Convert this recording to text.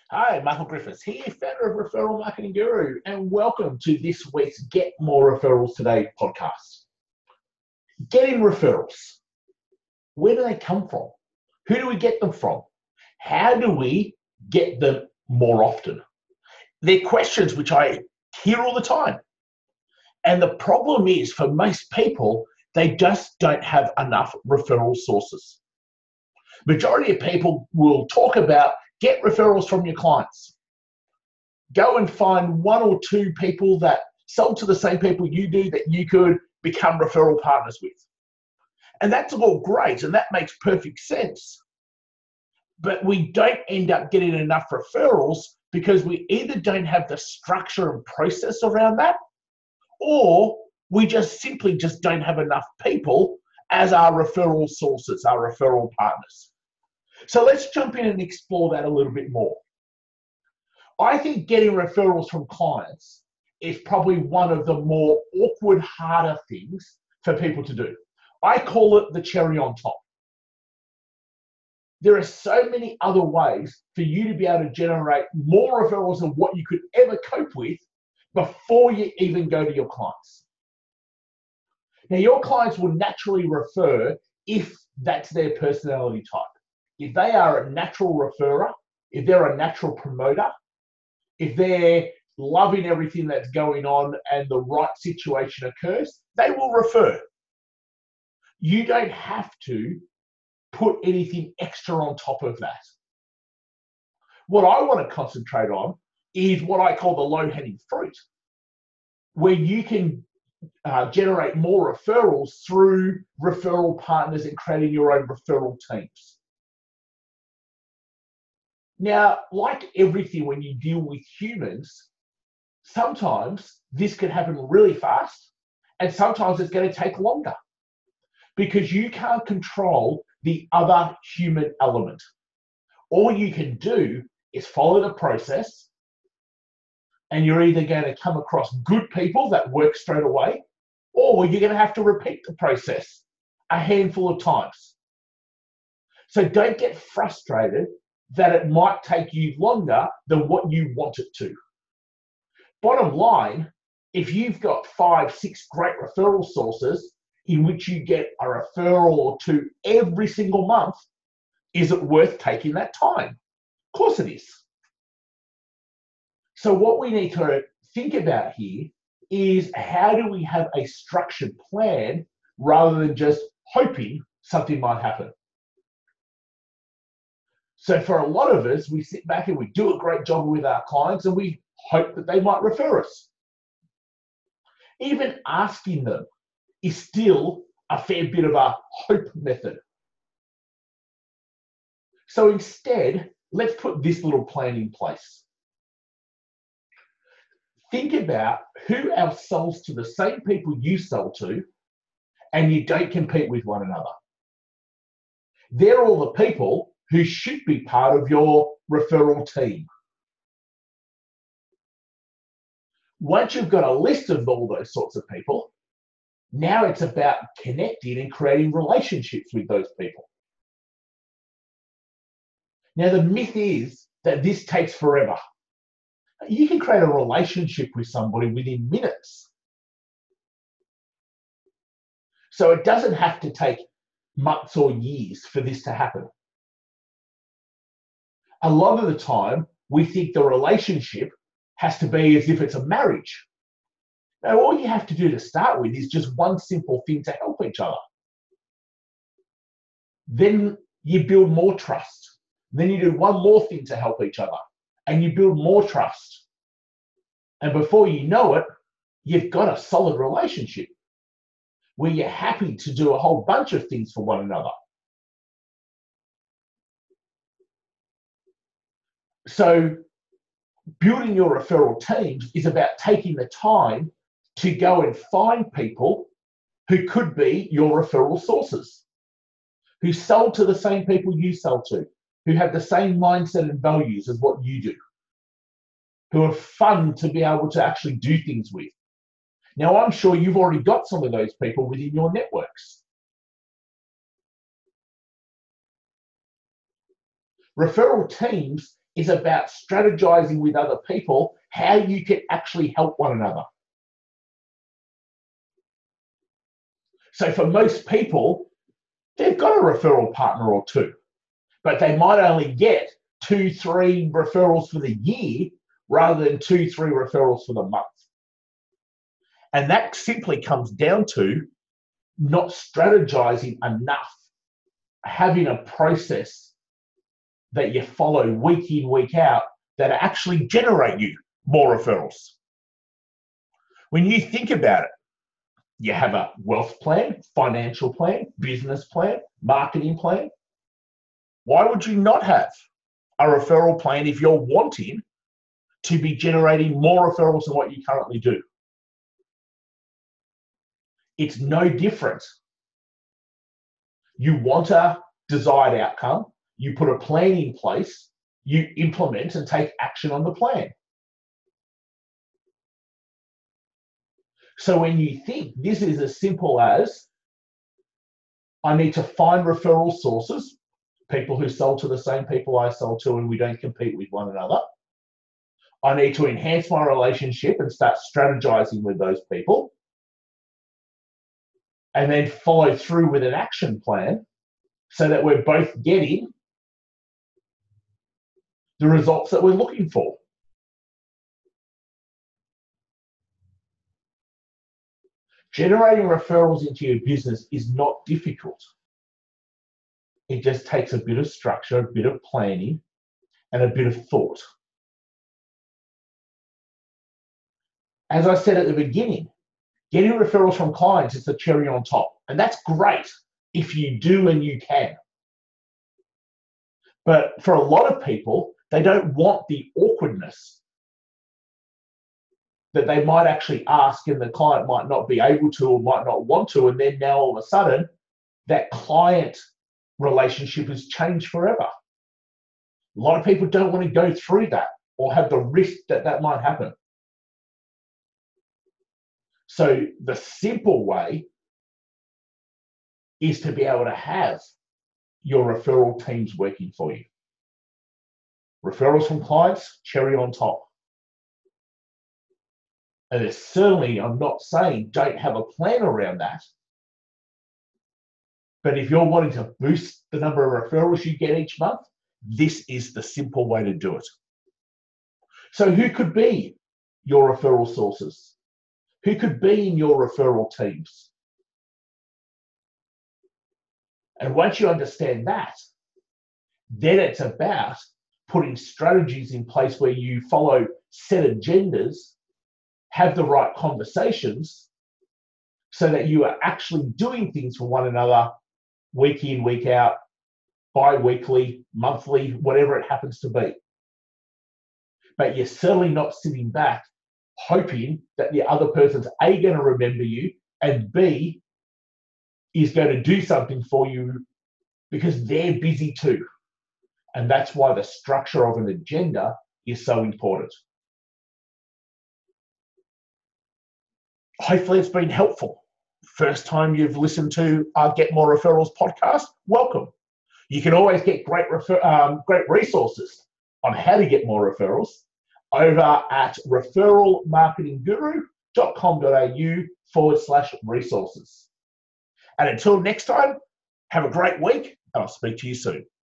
Hi, Michael Griffiths here, founder of Referral Marketing Guru, and welcome to this week's Get More Referrals Today podcast. Getting referrals. Where do they come from? Who do we get them from? How do we get them more often? They're questions which I hear all the time. And the problem is, for most people, they just don't have enough referral sources. Majority of people will talk about get referrals from your clients. Go and find one or two people that sell to the same people you do that you could become referral partners with. And that's all great, and that makes perfect sense. But we don't end up getting enough referrals because we either don't have the structure and process around that, or we just simply don't have enough people as our referral sources, our referral partners. So let's jump in and explore that a little bit more. I think getting referrals from clients is probably one of the more awkward, harder things for people to do. I call it the cherry on top. There are so many other ways for you to be able to generate more referrals than what you could ever cope with before you even go to your clients. Now, your clients will naturally refer if that's their personality type. If they are a natural referrer, if they're a natural promoter, if they're loving everything that's going on and the right situation occurs, they will refer. You don't have to put anything extra on top of that. What I want to concentrate on is what I call the low-hanging fruit, where you can generate more referrals through referral partners and creating your own referral teams. Now, like everything when you deal with humans, sometimes this can happen really fast and sometimes it's going to take longer because you can't control the other human element. All you can do is follow the process, and you're either going to come across good people that work straight away, or you're going to have to repeat the process a handful of times. So don't get frustrated that it might take you longer than what you want it to. Bottom line, if you've got 5, 6 great referral sources in which you get a referral or two every single month, is it worth taking that time? Of course it is. So what we need to think about here is, how do we have a structured plan rather than just hoping something might happen? So for a lot of us, we sit back and we do a great job with our clients and we hope that they might refer us. Even asking them is still a fair bit of a hope method. So instead, let's put this little plan in place. Think about who else sells to the same people you sell to and you don't compete with one another. They're all the people who should be part of your referral team. Once you've got a list of all those sorts of people, now it's about connecting and creating relationships with those people. Now, the myth is that this takes forever. You can create a relationship with somebody within minutes. So it doesn't have to take months or years for this to happen. A lot of the time, we think the relationship has to be as if it's a marriage. Now, all you have to do to start with is just one simple thing to help each other. Then you build more trust. Then you do one more thing to help each other, and you build more trust. And before you know it, you've got a solid relationship where you're happy to do a whole bunch of things for one another. So building your referral teams is about taking the time to go and find people who could be your referral sources, who sell to the same people you sell to, who have the same mindset and values as what you do, who are fun to be able to actually do things with. Now, I'm sure you've already got some of those people within your networks. Referral teams is about strategizing with other people how you can actually help one another. So for most people, they've got a referral partner or two, but they might only get 2-3 referrals for the year rather than 2-3 referrals for the month. And that simply comes down to not strategizing enough, having a process that you follow week in, week out that actually generate you more referrals. When you think about it, you have a wealth plan, financial plan, business plan, marketing plan. Why would you not have a referral plan if you're wanting to be generating more referrals than what you currently do? It's no different. You want a desired outcome, you put a plan in place, you implement and take action on the plan. So when you think this is as simple as, I need to find referral sources, people who sell to the same people I sell to and we don't compete with one another. I need to enhance my relationship and start strategizing with those people. And then follow through with an action plan so that we're both getting the results that we're looking for. Generating referrals into your business is not difficult. It just takes a bit of structure, a bit of planning, and a bit of thought. As I said at the beginning, getting referrals from clients is the cherry on top. And that's great if you do and you can. But for a lot of people, they don't want the awkwardness that they might actually ask and the client might not be able to or might not want to. And then now all of a sudden, that client relationship has changed forever. A lot of people don't want to go through that or have the risk that that might happen. So the simple way is to be able to have your referral teams working for you. Referrals from clients, cherry on top. And it's certainly, I'm not saying don't have a plan around that. But if you're wanting to boost the number of referrals you get each month, this is the simple way to do it. So who could be your referral sources? Who could be in your referral teams? And once you understand that, then it's about putting strategies in place where you follow set agendas, have the right conversations, so that you are actually doing things for one another week in, week out, bi-weekly, monthly, whatever it happens to be. But you're certainly not sitting back hoping that the other person's A, going to remember you, and B, is going to do something for you because they're busy too. And that's why the structure of an agenda is so important. Hopefully it's been helpful. First time you've listened to our Get More Referrals podcast, welcome. You can always get great resources on how to get more referrals over at referralmarketingguru.com.au/resources. And until next time, have a great week and I'll speak to you soon.